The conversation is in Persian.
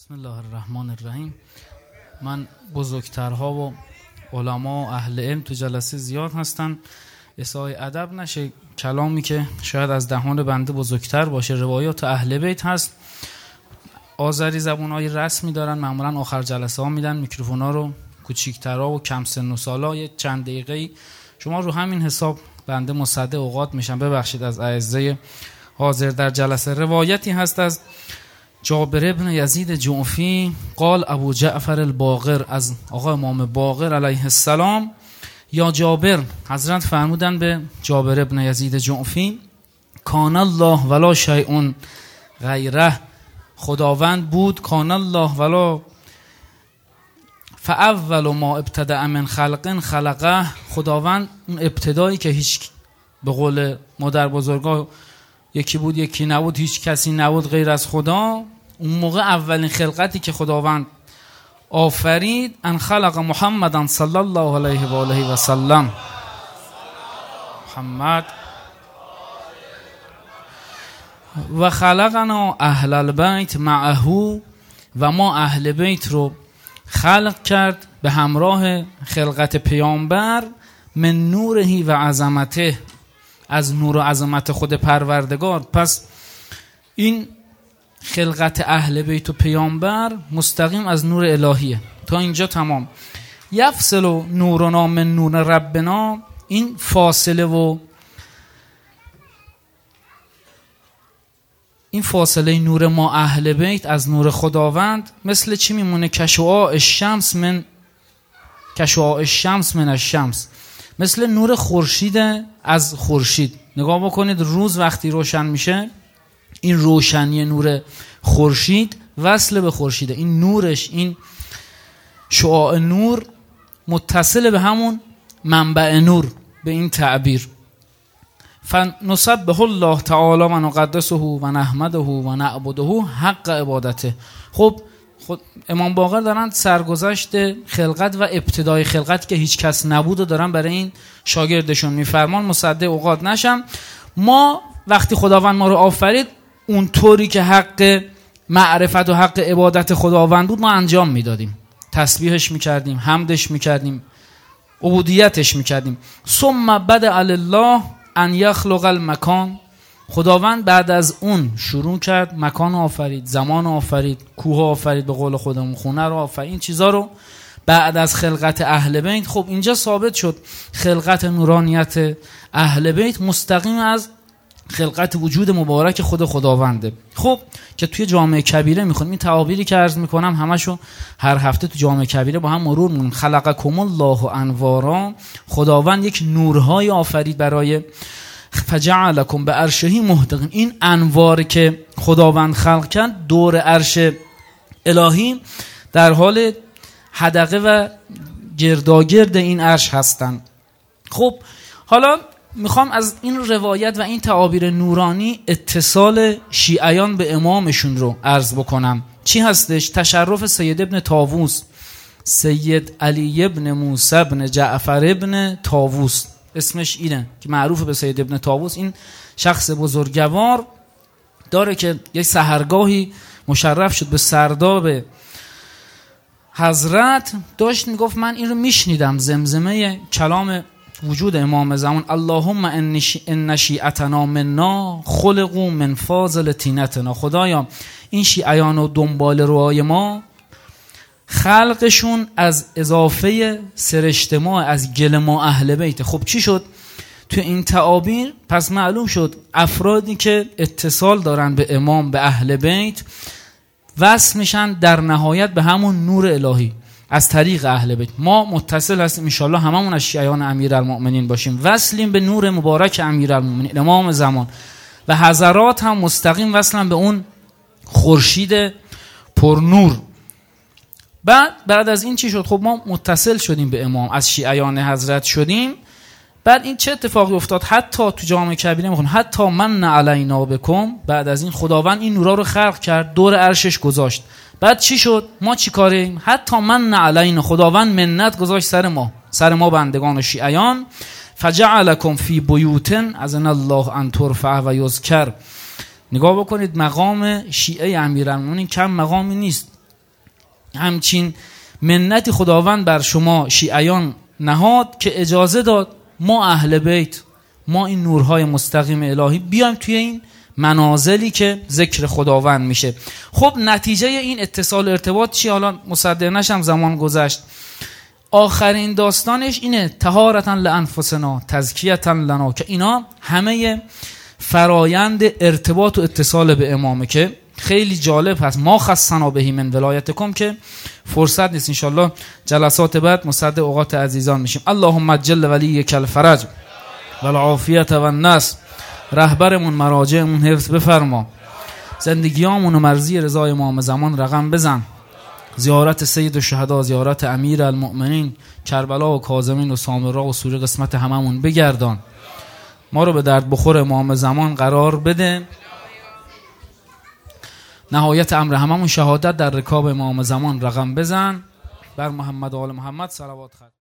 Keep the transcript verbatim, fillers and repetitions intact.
بسم الله الرحمن الرحیم. من بزرگترها و علما و اهل علم تو جلسه زیاد هستن، اسای ادب نشه کلامی که شاید از دهان بنده بزرگتر باشه. روایات اهل بیت هست، آذری زبونهای رسمی دارن، معمولا آخر جلسه ها میدن میکروفونا رو کوچیک‌ترها و کم سن و سالا یه چند دقیقه‌ای. شما رو همین حساب بنده مصدق اوقات میشم، ببخشید از اعزای حاضر در جلسه. روایتی هست از جابر ابن یزید جعفی قال ابو جعفر الباقر، از آقا امام باقر علیه السلام. یا جابر، حضرت فرمودن به جابر ابن یزید جعفی کان الله ولا شیء غیره، خداوند بود، کان الله ولا فاول ما ابتدأ من خلق خلقه، خداوند اون ابتدایی که هیچ، به قول مادر بزرگا، یکی بود یکی نبود، هیچ کسی نبود غیر از خدا، اون موقع اولین خلقتی که خداوند آفرید ان خلق محمدا صلی الله علیه و آله و سلم، محمد و خلقنا اهل البیت معه، و ما اهل بیت رو خلق کرد به همراه خلقت پیامبر، من نورهی و عظمته، از نور و عظمت خود پروردگار. پس این خلقت اهل بیت و پیامبر مستقیم از نور الهیه. تا اینجا تمام. یفصل نورنا من نور ربنا، این فاصله و این فاصله نور ما اهل بیت از نور خداوند مثل چی میمونه؟ کشعاع الشمس من کشعاع الشمس من الشمس، مثل نور خورشید از خورشید. نگاه بکنید، روز وقتی روشن میشه، این روشنی نور خورشید وصل به خورشیده، این نورش، این شعاع نور متصل به همون منبع نور، به این تعبیر. فنسبح الله تعالی و نقدسه و نحمده و نعبده حق عبادته. خب خود امام باقر دارن سرگذشت خلقت و ابتدای خلقت که هیچ کس نبود و دارن برای این شاگردشون میفرمان، مصدق اوقات نشم. ما وقتی خداوند ما رو آفرید، اون طوری که حق معرفت و حق عبادت خداوند بود ما انجام میدادیم، تسبیحش میکردیم، حمدش میکردیم، عبودیتش میکردیم. ثم بدأ الله ان یخلق المکان، خداوند بعد از اون شروع کرد مکان آفرید، زمان آفرید، کوه آفرید، به قول خودمون خونه رو آفرید، این چیزا رو بعد از خلقت اهل بیت. خب اینجا ثابت شد خلقت نورانیت اهل بیت مستقیم از خلقت وجود مبارک خود خداونده. خب که توی جامعه کبیره میخونیم این تعابیری که عرض میکنم همشو هر هفته تو جامعه کبیره با هم مرور میکنیم. خلقکم الله انوارا، خداوند یک نورهای آفرید برای فجعلکم به عرشه محدقین، این انوار که خداوند خلق کرد دور عرش الهی در حال حدقه و گرداگرد این عرش هستن. خب حالا میخوام از این روایت و این تعابیر نورانی اتصال شیعیان به امامشون رو عرض بکنم. چی هستش؟ تشرف سید ابن طاووس، سید علی ابن موسی ابن جعفر ابن طاووس، اسمش اینه که معروف به سید ابن طاووس. این شخص بزرگوار داره که یک سحرگاهی مشرف شد به سرداب حضرت، داشت میگفت من این رو میشنیدم، زمزمه کلام وجود امام زمان، اللهم ان شیعتنا منا خلقوا من فاضل طینتنا، خدایا این شیعیان و دنبال روهای ما خلقشون از اضافه سرشت ما، از گل ما اهل بیت. خب چی شد تو این تعابیر؟ پس معلوم شد افرادی که اتصال دارن به امام، به اهل بیت، وصل میشن در نهایت به همون نور الهی از طریق اهل بیت. ما متصل هستیم ان شاءالله هممون از شیعیان امیرالمؤمنین باشیم، وصلیم به نور مبارک امیرالمؤمنین امام زمان، و حضرات هم مستقیم وصلن به اون خورشید پرنور. بعد بعد از این چی شد؟ خب ما متصل شدیم به امام، از شیعیان حضرت شدیم. بعد این چه اتفاقی افتاد؟ حتی تو جامعه کبیره میخون حتی من علینا بکم، بعد از این خداوند این نورا رو خلق کرد، دور عرشش گذاشت. بعد چی شد؟ ما چی کاریم؟ حتی من علینا، خداوند منت گذاشت سر ما، سر ما بندگان و شیعیان. فجعلکم فی بیوتن اذن الله ان ترفع و یذکر. نگاه بکنید مقام شیعه امیرالمومنین کم مقامی نیست. همچین منتی خداوند بر شما شیعیان نهاد که اجازه داد ما اهل بیت، ما این نورهای مستقیم الهی بیایم توی این منازلی که ذکر خداوند میشه. خب نتیجه این اتصال و ارتباط چی؟ حالا مصدق نشم، زمان گذشت. آخرین داستانش اینه طهارتا لانفسنا تزکیتا لنا، که اینا همه فرایند ارتباط و اتصال به امامه که خیلی جالب هست. ما خصنا بهی من ولایتکم که فرصت نیست، انشالله جلسات بعد مصدق اوقات عزیزان میشیم. اللهم اجل ولیک الفرج والعافیت و النصر. رهبرمون مراجعمون حفظ بفرما، زندگیامون و مرضی رضای امام زمان رقم بزن. زیارت سید الشهدا، زیارت امیر المؤمنین کربلا و کاظمین و سامرا و سوری قسمت هممون بگردان. ما رو به درد بخور امام زمان قرار بده. نهایت امر هممون شهادت در رکاب امام زمان رقم بزن. بر محمد و آل محمد صلوات خواهد.